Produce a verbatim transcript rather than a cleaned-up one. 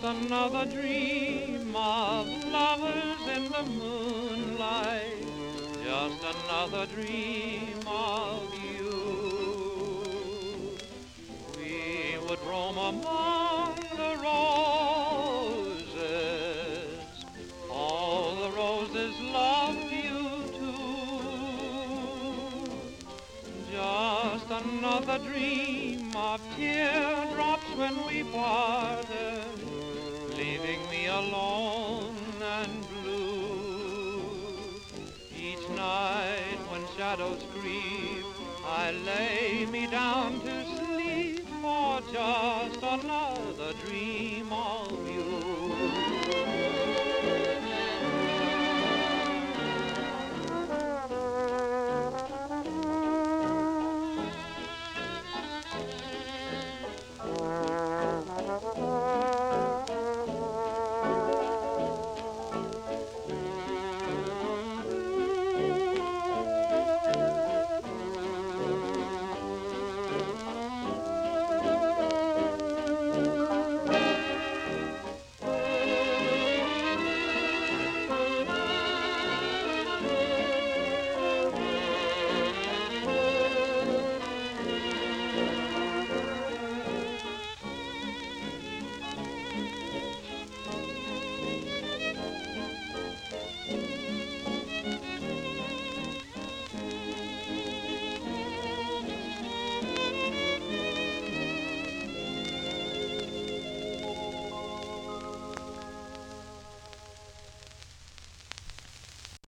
another dream of lovers in the moonlight, just another dream of you. We would roam among the roses, all the roses loved you too. Just another dream of teardrops when we parted, leaving me alone and blue. Each night when shadows creep, I lay me down to sleep for just another dream of